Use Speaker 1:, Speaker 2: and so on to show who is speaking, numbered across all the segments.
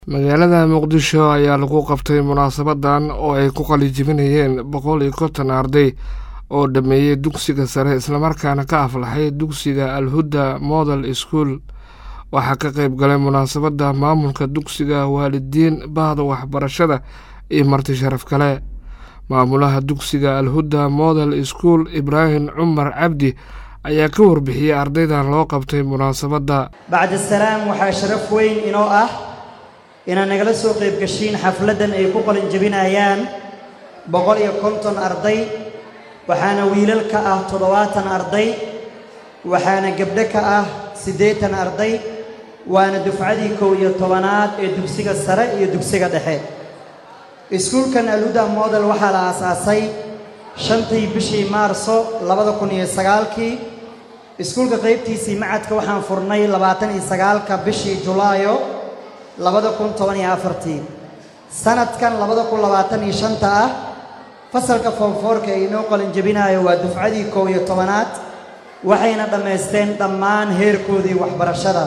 Speaker 1: magaalada Muqdisho ayaa lagu qabtay munaasabadan oo ay ku qalinjebinayeen 150 arday oo dhameeyay dugsiga sare isla markaana ka aflaxay dugsiga Al-Huda Model School. waxaa ka qayb galay munaasabada maamulka dugsiga, waalidiin, bahda waxbarashada iyo marti sharaf kale. maamulaha dugsiga Al-Huda Model School Ibrahim Cumar Cabdi ayaa ka warbixiyay ardaydan loo qabtay munaasabada.
Speaker 2: bacda salaam waxaa sharaf weyn inoo ah inaan nagala soo qayb gashiin xafladan ay ku qalin jabinayaan 150 arday, waxaana wiilal ka ah 70 arday, waxaana gabdho ka ah 80 arday, waana dufcadii 11aad ee dugsiga sare iyo dugsiga dhexe. iskuulkan Al-Huda Model waxaa la aasaasay 5tii bishii Maarso 2009. iskuulka qaybtiisii macadka waxaan furnay 29ka bishii Julaayo 2014. sanadkan 2025 ah fasalka form 4 ee inoo qalin jabinayo waa dufcadii 11aad, waxayna dhammaysteen dhammaan heerkoodii waxbarashada.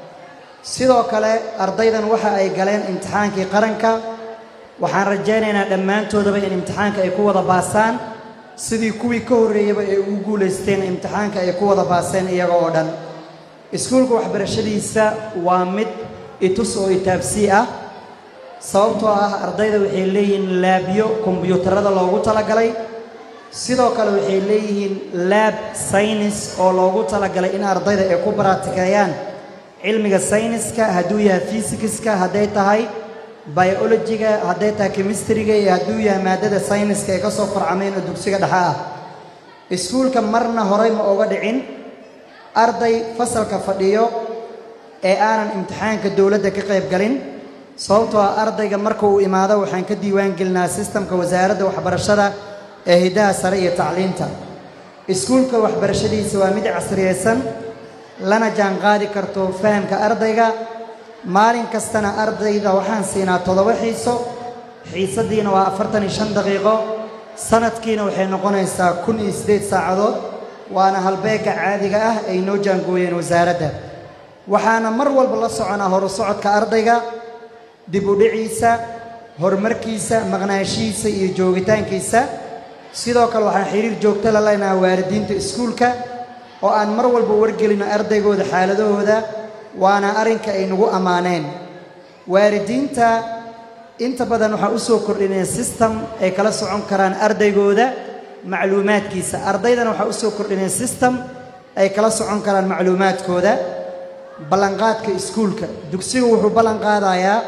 Speaker 2: sidoo kale ardaydan waxa ay galeen imtixaankii qaranka. waxaan rajaynaynaa dhammaantoodaba in imtixaanka ay ku wada baasaan sidii kuwii ka horreeyaba ay ugu guulaysteen imtixaanka ay ku wada baaseen iyaga oo dhan. iskuulka waxbarashadiisa waa mid itus oo itaabsi ah, sababtoo ah ardayda waxay leeyihiin laabyo kombiyuutarada loogu talagalay. sidoo kale waxay leeyihiin laab saynis oo loogu talagalay in ardayda ay ku baraatikeeyaan cilmiga sayniska, hadduu yahay fisikska, hadday tahay biologiga, hadday tahay chemistryga, iyo hadduu yahay maadada sayniska ee ka soo farcameen oo dugsiga dhexe ah. iskuulka marna horey ma oga dhicin arday fasalka fadhiyo ee aanan imtixaanka dowladda ka qayb galin, sababtoo ah ardayga marka uu imaado waxaan ka diiwaan gelinaa sistamka wasaaradda waxbarashada ee hidaha sare iyo tacliinta. iskuulka waxbarashadiisa waa mid casriyeysan, lana jaanqaadi karto fahamka ardayga. maalin kastana ardayda waxaan siinaa 7 xiiso, xiisadiina waa 45 daqiiqo, sanadkiina waxay noqonaysaa 18 saacadood, waana halbeega caadiga ah ay noo jaangooyeen wasaaradda. waxaana mar walba la soconaa horu socodka ardayga, dib u dhiciisa, horumarkiisa, maqnaashihiisa iyo joogitaankiisa. sidoo kale waxaan xiriir joogto la leenahay waalidiinta iskuulka oo aan mar walba wargelino ardaygooda xaaladahooda, waana arrinka ay nagu ammaaneen. waalidiinta inta badan waxaa u soo kordhinaya system ay kala socon karaan ardaygooda macluumaadkiisa. ardaydana waxaa u soo kordhinaya system ay kala socon karaan macluumaadkooda. ballanqaadka iskuulka, dugsigu wuxuu ballan qaadayaa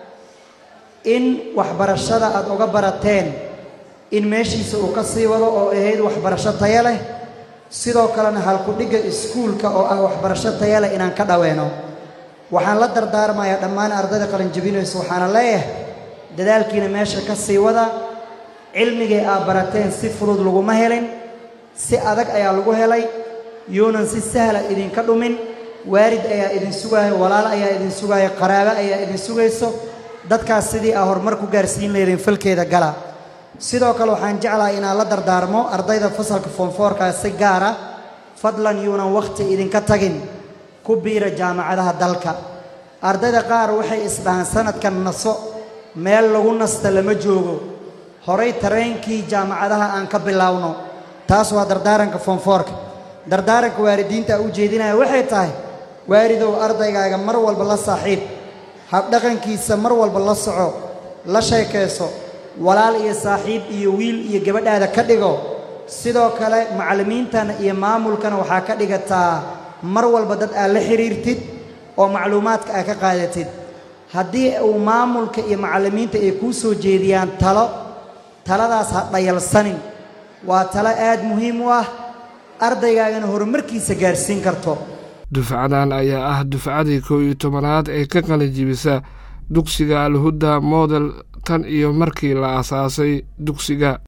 Speaker 2: in waxbarashada aad uga barateen in meeshiisa uu ka sii wado oo ahayd waxbarasho tayo leh. sidoo kalena halku-dhigga iskuulka oo ah waxbarasho tayo leh inaan ka dhaweeno. waxaan la dardaarmayaa dhammaan ardayda qalinjabinaysa, waxaana leeyahay dadaalkiina meesha ka sii wada. cilmigay aad barateen si fudud laguma helin, si adag ayaa lagu helay. yuunan si sahla idinka dhumin. waalid ayaa idin sugaayo, walaal ayaa idin sugaayo, qaraabo ayaa idin sugayso. dadkaas sidii aa horumar ku gaarsiin leedin falkeeda gala. sidoo kale waxaan jeclahay inaan la dardaarmo ardayda fasalka form 4 si gaara, fadlan yuunan wakhti idinka tagin ku biira jaamacadaha dalka. ardayda qaar waxay isdhahaan sanadkan naso, meel lagu nasta lama joogo, horay tareenkii jaamacadaha aan ka bilaawno. taas waa dardaaranka form 4. dardaaranka waalidiinta u jeedinaya waxay tahay, waalidow ardaygaaga mar walba la saaxiib, habdhaqankiisa mar walba la soco, la sheekayso, walaal iyo saaxiib iyo wiil iyo gabadhaada ka dhigo. sidoo kale macallimiintana iyo maamulkana waxaa ka dhigataa mar walba dad aad la xiriirtid oo macluumaadka aad ka qaadatid. haddii uu maamulka iyo macallimiinta ay kuu soo jeediyaan taladaas ha dhayalsanin. waa talo aad muhiim u ah, ardaygaagana horumarkiisa gaarsiin karto.
Speaker 1: dufcadan ayaa ah dufcadii 11aad ee ka qalinjibisa dugsiga Al-Huda Model tan iyo markii la aasaasay dugsiga.